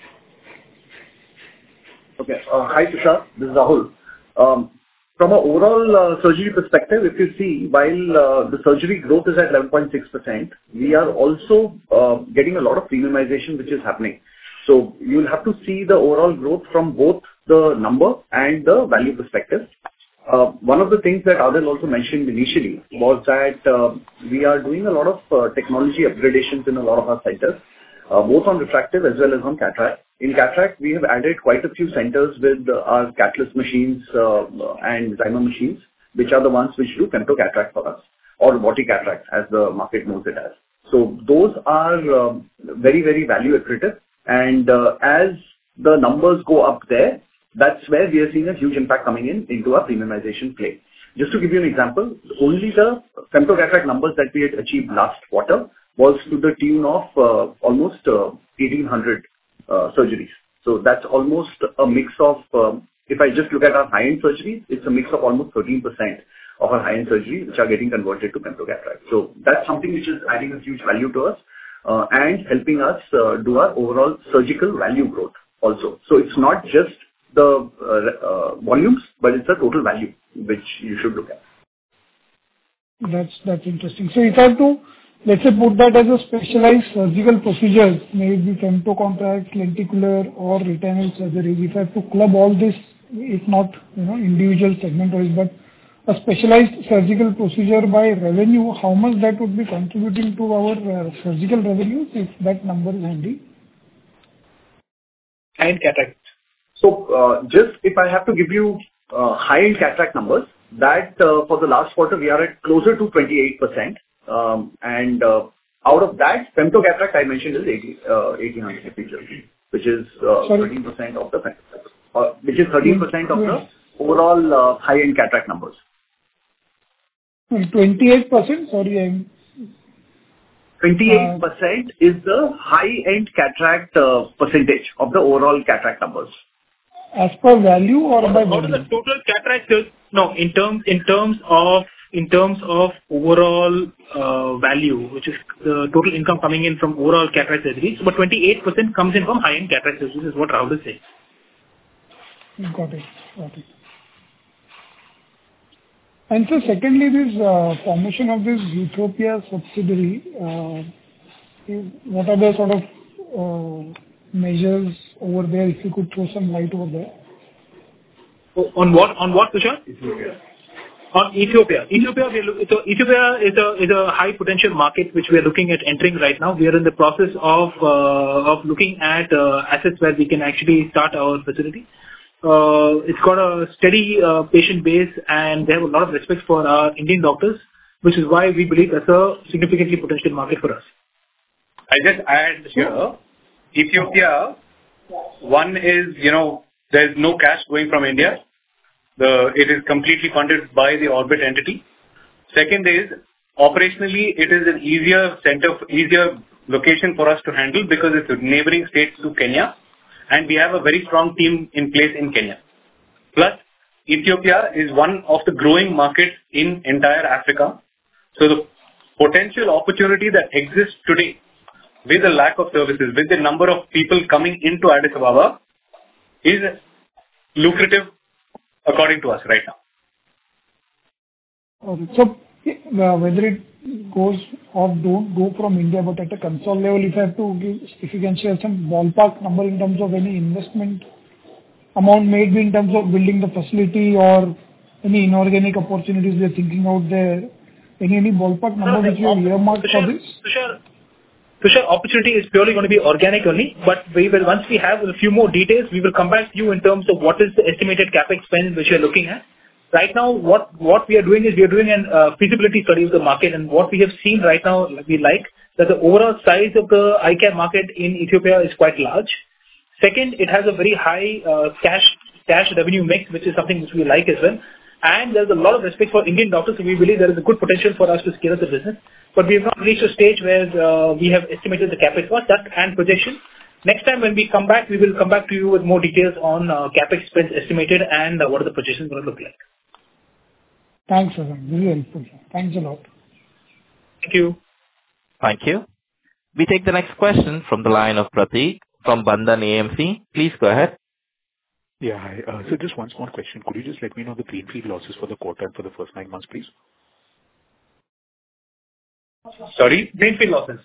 Okay. Uh, hi, Tushar. This is Rahul. Um, From an overall uh, surgery perspective, if you see, while uh, the surgery growth is at eleven point six percent, we are also uh, getting a lot of premiumization which is happening. So you'll have to see the overall growth from both the number and the value perspective. Uh, one of the things that Adil also mentioned initially was that uh, we are doing a lot of uh, technology upgradations in a lot of our centers, uh, both on refractive as well as on cataract. In cataract, we have added quite a few centers with uh, our Catalyst machines uh, and Zymer machines, which are the ones which do femto cataract for us, or Boti cataract as the market knows it as. So those are um, very, very value accretive. And uh, as the numbers go up there, that's where we are seeing a huge impact coming in into our premiumization play. Just to give you an example, only the femto cataract numbers that we had achieved last quarter was to the tune of uh, almost uh, eighteen hundred uh, surgeries. So that's almost a mix of, um, if I just look at our high-end surgeries, it's a mix of almost thirteen percent of our high-end surgeries which are getting converted to femto cataract. So that's something which is adding a huge value to us uh, and helping us uh, do our overall surgical value growth also. So it's not just the uh, uh, volumes, but it's the total value which you should look at. That's that's interesting. So if I have to, let's say, put that as a specialized surgical procedures, maybe femto contract, lenticular or retinal surgery, if I have to club all this, if not, you know, individual segment wise, but a specialized surgical procedure by revenue, how much that would be contributing to our uh, surgical revenues, if that number is handy? And cataract. So, uh, just if I have to give you uh, high-end cataract numbers, that uh, for the last quarter we are at closer to twenty-eight percent. Um, and uh, out of that, femto cataract I mentioned is eighty, uh, eighteen hundred features, which is uh, thirteen percent of the uh, which is thirteen percent of the overall uh, high-end cataract numbers. twenty-eight percent? Sorry, I'm... twenty-eight percent uh, is the high-end cataract uh, percentage of the overall cataract numbers. As per value or by value? What is the total cataract? No, in terms in terms of in terms of overall uh, value, which is the total income coming in from overall cataract surgeries, but twenty-eight percent comes in from high-end cataract surgeries, is what Rahul is saying. Got it. Got it. And so secondly, this uh, formation of this Ethiopia subsidiary, uh, what are the sort of uh, measures over there, if you could throw some light over there? On what, on what, Tushar? Ethiopia. On Ethiopia. Ethiopia, we are look, so Ethiopia is a, is a high potential market which we are looking at entering right now. We are in the process of, uh, of looking at uh, assets where we can actually start our facility. Uh, it's got a steady uh, patient base and they have a lot of respect for our Indian doctors, which is why we believe that's a significantly potential market for us. I just add here, Ethiopia, one is, you know, there's no cash going from India. The, it is completely funded by the Orbit entity. Second is, operationally, it is an easier center, easier location for us to handle because it's a neighboring state to Kenya. And we have a very strong team in place in Kenya. Plus, Ethiopia is one of the growing markets in entire Africa. So the potential opportunity that exists today with the lack of services, with the number of people coming into Addis Ababa is lucrative according to us right now. Okay. So, uh, whether it goes or don't go from India, but at a console level, if I have to give, if you can share some ballpark number in terms of any investment amount made in terms of building the facility or any inorganic opportunities we are thinking out there, any, any ballpark number no, which you have earmarked for this? Tushar, Tushar, opportunity is purely going to be organic only, but we will, once we have a few more details, we will come back to you in terms of what is the estimated capex spend which we are looking at. Right now, what, what we are doing is we are doing a uh, feasibility study of the market, and what we have seen right now, we like that the overall size of the eye care market in Ethiopia is quite large. Second, it has a very high uh, cash cash revenue mix, which is something which we like as well. And there's a lot of respect for Indian doctors, so we believe there is a good potential for us to scale up the business. But we have not reached a stage where uh, we have estimated the capex cost that and projection. Next time when we come back, we will come back to you with more details on uh, CapEx spends estimated and uh, what are the projections going to look like. Thanks, sir. Really helpful. Thanks a lot. Thank you. Thank you. We take the next question from the line of Prateek from Bandhan A M C. Please go ahead. Yeah, hi. Uh, so just one small question. Could you just let me know the greenfield losses for the quarter and for the first nine months, please? Sorry? Greenfield losses.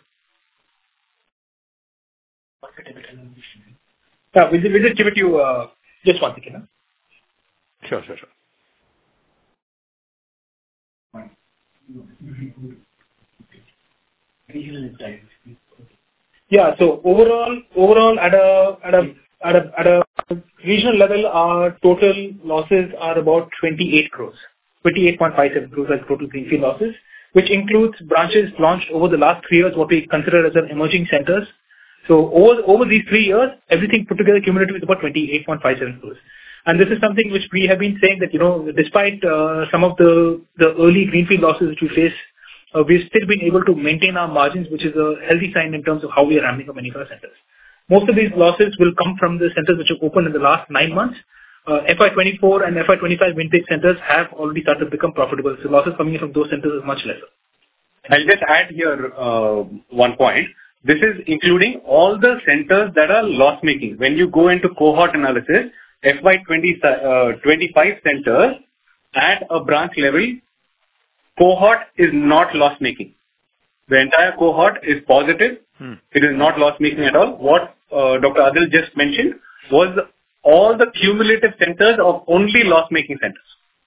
Yeah, we'll, we'll just give it to you, uh, just one second. Huh? Sure, sure, sure. Yeah, so overall, overall at a, at a, at a, at a regional level, our total losses are about twenty-eight crores, twenty-eight point five seven crores as total greenfield losses, which includes branches launched over the last three years, what we consider as an emerging centers. So over, over these three years, everything put together cumulatively is about twenty-eight point five seven crores. And this is something which we have been saying that, you know, despite uh, some of the, the early greenfield losses which we face, uh, we've still been able to maintain our margins, which is a healthy sign in terms of how we are ramping up many of our centers. Most of these losses will come from the centers which have opened in the last nine months. Uh, F Y twenty-four and F Y twenty-five vintage centers have already started to become profitable. So losses coming in from those centers is much lesser. I'll just add here uh, one point. This is including all the centers that are loss-making. When you go into cohort analysis, F Y twenty-five centers at a branch level, cohort is not loss-making. The entire cohort is positive. Hmm. It is not loss-making at all. What uh, Doctor Adil just mentioned was all the cumulative centers of only loss-making centers.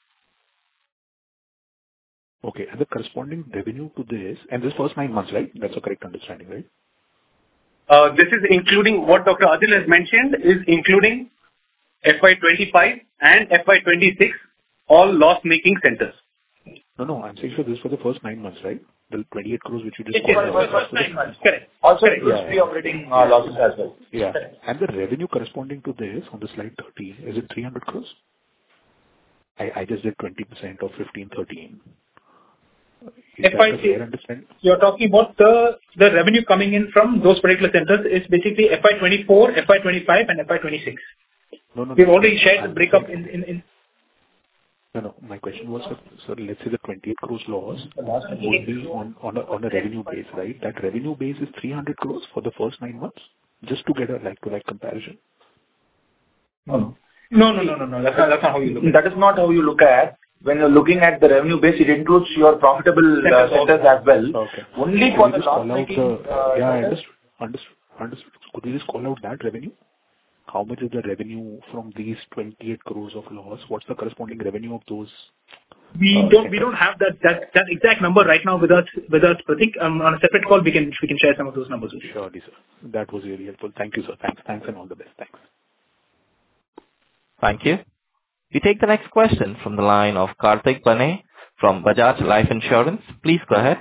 Okay, and the corresponding revenue to this, and this first nine months, right? That's a correct understanding, right? Uh, this is including what Doctor Adil has mentioned, is including F Y twenty-five and F Y twenty-six, all loss-making centers. No, no, I'm saying for this for the first nine months, right? The twenty-eight crores which you just Yes, called yes, out. first nine months, correct. Also correct. includes Yeah. pre-operating uh, losses as well. Yeah, Correct. and the revenue corresponding to this on the slide thirty, is it three hundred crores? I, I just did twenty percent of fifteen thirteen. Is F Y that a fair understanding? You're talking about the, the revenue coming in from those particular centers is basically F Y twenty-four, F Y twenty-five and F Y twenty-six. No, no, We've no. already shared I'm the breakup saying- in, in, in No, no. My question was, sir, sir, let's say the twenty-eight crores loss would be on, on, a, on a revenue base, right? That revenue base is three hundred crores for the first nine months, just to get a like-to-like comparison. No, no, no, no, no. That's not, that's not how you look at it. That is not how you look at. When you're looking at the revenue base, it includes your profitable uh, centers as well. Okay. Only Could for you the just call out loss-making the, uh, yeah, I centers. understood, understood, understood. Could you just call out that revenue? How much is the revenue from these twenty-eight crores of loss? What's the corresponding revenue of those? We uh, don't we centers? don't have that that that exact number right now with us, with us, Pratik. Um, On a separate call, we can we can share some of those numbers with you. Surely, sir. That was really helpful. Thank you, sir. Thanks, thanks, and all the best. Thanks. Thank you. We take the next question from the line of Karthik Bane from Bajaj Life Insurance. Please go ahead.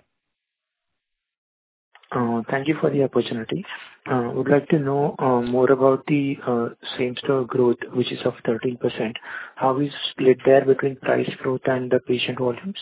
Uh, Thank you for the opportunity. Uh, Would like to know uh, more about the uh, same-store growth, which is of thirteen percent. How is split there between price growth and the patient volumes?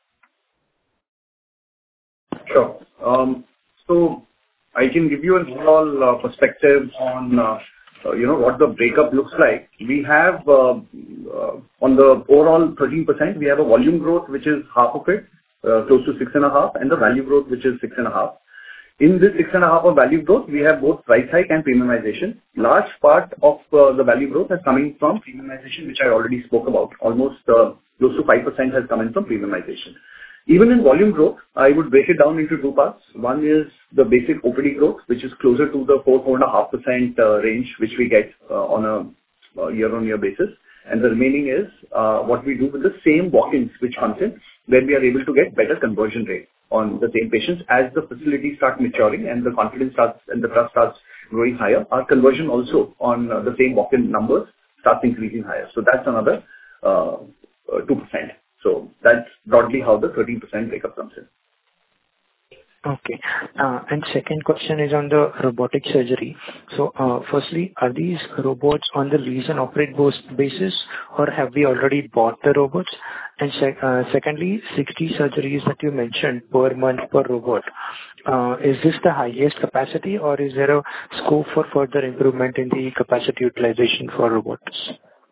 Sure. Um, So I can give you an overall uh, perspective on, uh, uh, you know, what the breakup looks like. We have, uh, uh, on the overall thirteen percent, we have a volume growth, which is half of it, uh, close to six and a half, and the value growth, which is six and a half. In this six and a half of value growth, we have both price hike and premiumization. Large part of uh, the value growth is coming from premiumization, which I already spoke about. Almost uh, close to five percent has come in from premiumization. Even in volume growth, I would break it down into two parts. One is the basic O P D growth, which is closer to the four, four and a half percent uh, range, which we get uh, on a uh, year-on-year basis. And the remaining is uh, what we do with the same walk-ins which comes in, where we are able to get better conversion rate on the same patients as the facilities start maturing and the confidence starts and the trust starts growing higher. Our conversion also on uh, the same walk-in numbers starts increasing higher. So that's another uh, uh, two percent. So that's broadly how the thirteen percent breakup comes in. Okay. Uh, And second question is on the robotic surgery. So, uh, firstly, are these robots on the lease and operate bos- basis, or have we already bought the robots? And sec- uh, secondly, sixty surgeries that you mentioned per month per robot, uh, is this the highest capacity, or is there a scope for further improvement in the capacity utilization for robots?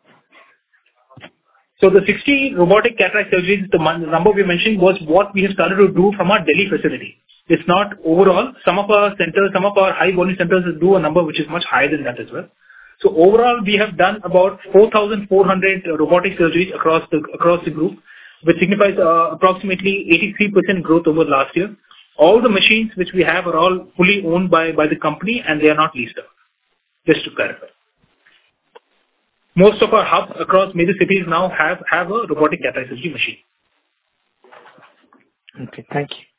So the sixty robotic cataract surgeries, the mon- the number we mentioned was what we have started to do from our Delhi facility. It's not overall. Some of our centers, some of our high volume centers do a number which is much higher than that as well. So overall, we have done about four thousand four hundred robotic surgeries across the across the group, which signifies uh, approximately eighty-three percent growth over last year. All the machines which we have are all fully owned by by the company, and they are not leased out. Just to clarify. Most of our hubs across major cities now have have a robotic cataract surgery machine. Okay, thank you.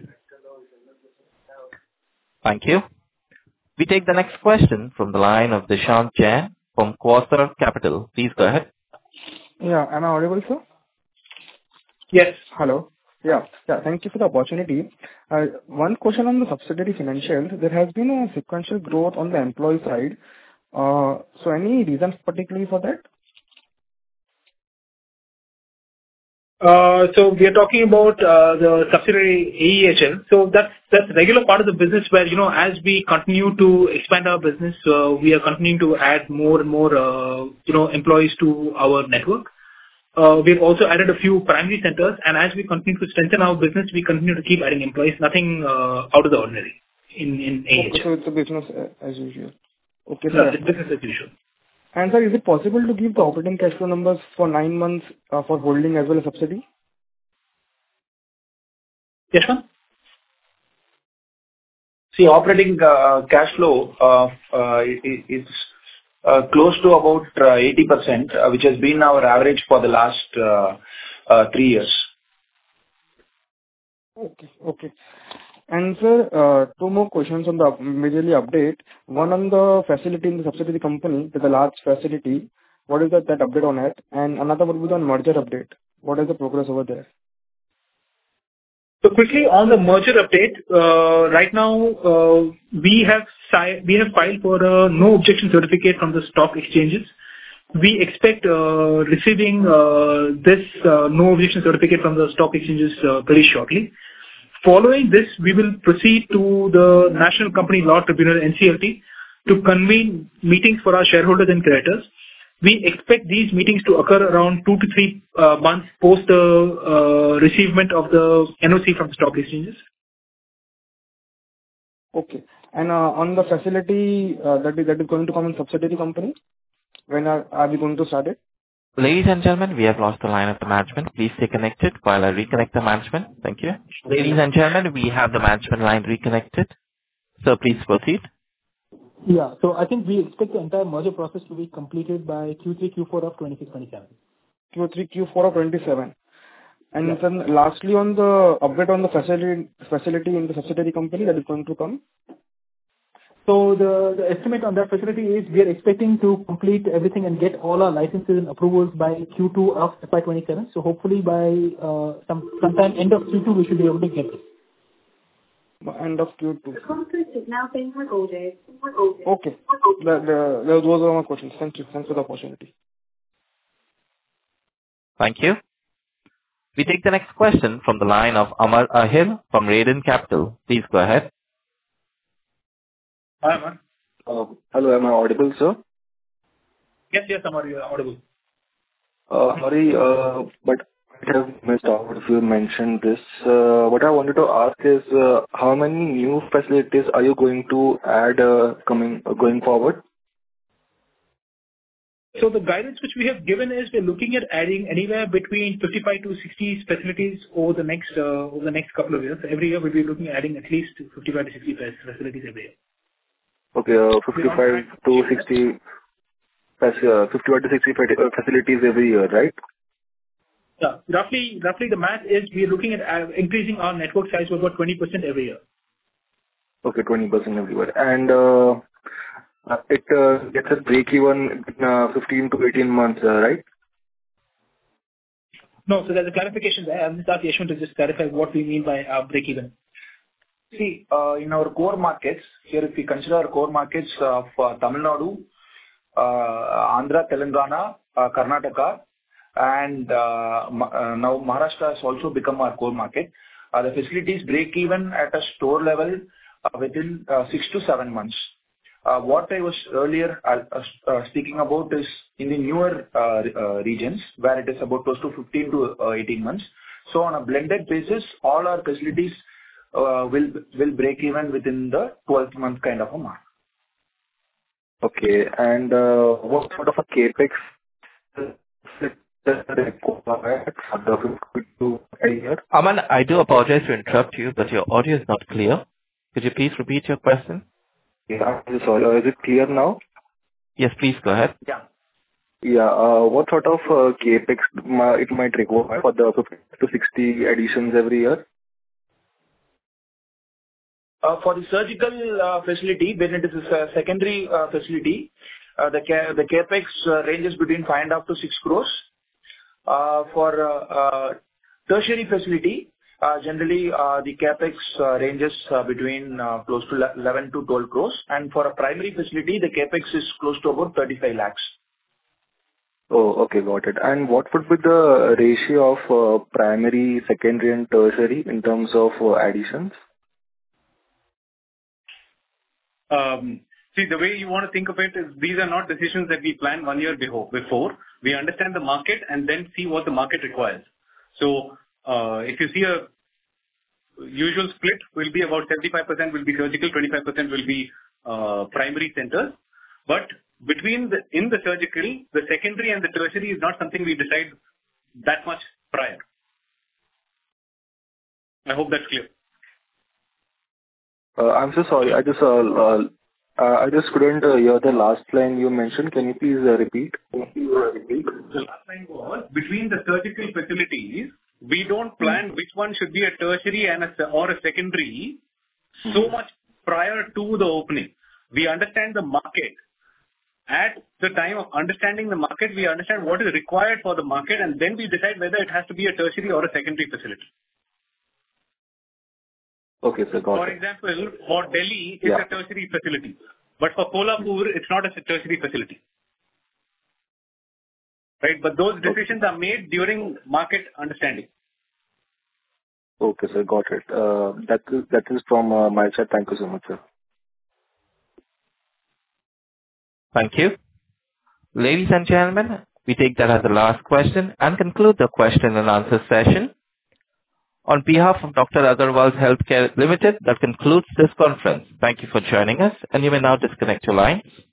Thank you. We take the next question from the line of Dishant Jain from Quasar Capital. Please go ahead. Yeah. Am I audible, sir? Yes. Hello. Yeah. Yeah. Thank you for the opportunity. Uh, One question on the subsidiary financials. There has been a sequential growth on the employee side. Uh, So any reasons particularly for that? Uh, So we are talking about uh, the subsidiary A E H L. So that's that's a regular part of the business where, you know, as we continue to expand our business, uh, we are continuing to add more and more, uh, you know, employees to our network. Uh, We've also added a few primary centers, and as we continue to strengthen our business, we continue to keep adding employees. Nothing uh, out of the ordinary in in A E H L. Okay, so it's a business uh, as usual. Okay, No, sir. it's business as usual. And sir, is it possible to give the operating cash flow numbers for nine months uh, for holding as well as subsidy? Yes, ma'am? See, operating uh, cash flow uh, uh, i- is uh, close to about uh, eighty percent, uh, which has been our average for the last uh, uh, three years. Okay. Okay. And sir, uh, two more questions on the up- majorly update. One on the facility in the subsidiary company, the large facility. What is that that update on it? And another would be on merger update. What is the progress over there? So quickly on the merger update, uh, right now, uh, we have si- we have filed for a no objection certificate from the stock exchanges. We expect uh, receiving uh, this uh, no objection certificate from the stock exchanges uh, very shortly. Following this, we will proceed to the National Company Law Tribunal, N C L T, to convene meetings for our shareholders and creditors. We expect these meetings to occur around two to three uh, months post the uh, receivement of the N O C from the stock exchanges. Okay. And uh, on the facility uh, that is that is going to come in subsidiary company, when are are we going to start it? Ladies and gentlemen, we have lost the line of the management. Please stay connected while I reconnect the management. Thank you. Ladies and gentlemen, we have the management line reconnected. So please proceed. Yeah. So I think we expect the entire merger process to be completed by Q three, Q four of twenty-six twenty-seven. Q three, Q four of twenty-seven. And Yeah. then lastly, on the update on the facility facility in the subsidiary company that is going to come. So the, the estimate on that facility is we are expecting to complete everything and get all our licenses and approvals by Q two of F Y twenty-seven. So hopefully by uh, some sometime end of Q two we should be able to get it. End of Q two. The conference is now being recorded. Okay. The, the, those are my questions. Thank you. Thanks for the opportunity. Thank you. We take the next question from the line of Amar Ahir from Raden Capital. Please go ahead. Hi, Amar. Uh, Hello, am I audible, sir? Yes, yes, Amar, you are audible. Uh, Sorry, uh, but I have missed out if you mentioned this. Uh, What I wanted to ask is, uh, how many new facilities are you going to add, uh, coming, uh, going forward? So the guidance which we have given is we're looking at adding anywhere between fifty-five to sixty facilities over the next uh, over the next couple of years. Every year we'll be looking at adding at least fifty-five to sixty facilities every year. Okay, uh, fifty-five to sixty, fac- uh, fifty-five to sixty fa- uh, facilities every year, right? Yeah. Roughly, roughly the math is we are looking at uh, increasing our network size by about twenty percent every year. Okay, twenty percent everywhere. And, uh, uh, it uh, gets a break even in uh, fifteen to eighteen months, uh, right? No, so there's a clarification there. I'll just ask Yashwant to just clarify what we mean by uh, break even. See, uh, in our core markets, here if we consider our core markets of uh, Tamil Nadu, uh, Andhra, Telangana, uh, Karnataka, and uh, Ma- uh, now Maharashtra has also become our core market. Uh, the facilities break even at a store level uh, within uh, six to seven months. Uh, what I was earlier uh, uh, speaking about is in the newer uh, uh, regions where it is about close to fifteen to eighteen months. So on a blended basis, all our facilities uh, will will break even within the twelfth month kind of a mark. Okay. And uh, what sort of a CapEx is required for the fifty-two a year? Aman, I do apologize to interrupt you, but your audio is not clear. Could you please repeat your question? Yeah, I'm sorry. Uh, Is it clear now? Yes, please go ahead. Yeah. Yeah. uh, What sort of uh, CapEx ma- it might require for the fifty to sixty additions every year? Uh, For the surgical uh, facility, when it is a secondary uh, facility, uh, the ca- the CapEx uh, ranges between five and a half to six crores. Uh, For uh, uh, tertiary facility, uh, generally, uh, the CapEx uh, ranges uh, between uh, close to le- eleven to twelve crores, and for a primary facility, the CapEx is close to about thirty-five lakhs. Oh, okay. Got it. And what would be the ratio of uh, primary, secondary, and tertiary in terms of uh, additions? Um, see, the way you want to think of it is these are not decisions that we plan one year before. Before we understand the market and then see what the market requires. So, uh, if you see a usual split will be about seventy-five percent will be surgical, twenty-five percent will be uh, primary centers. But between the in the surgical, the secondary and the tertiary is not something we decide that much prior. I hope that's clear. Uh, I'm so sorry. I just uh, uh, uh, I just couldn't uh, hear the last line you mentioned. Can you please uh, repeat? The last line was, between the surgical facilities, we don't plan which one should be a tertiary and a, se- or a secondary so much prior to the opening. We understand the market. At the time of understanding the market, we understand what is required for the market, and then we decide whether it has to be a tertiary or a secondary facility. Okay, sir. Got For it. example, for Delhi, it's Yeah. a tertiary facility. But for Kolhapur, it's not a tertiary facility. Right? But those decisions are made during market understanding. Okay, sir. Got it. Uh, That is that is from uh, my side. Thank you so much, sir. Thank you. Ladies and gentlemen, we take that as the last question and conclude the question and answer session. On behalf of Doctor Agarwal's Healthcare Limited, that concludes this conference. Thank you for joining us, and you may now disconnect your lines.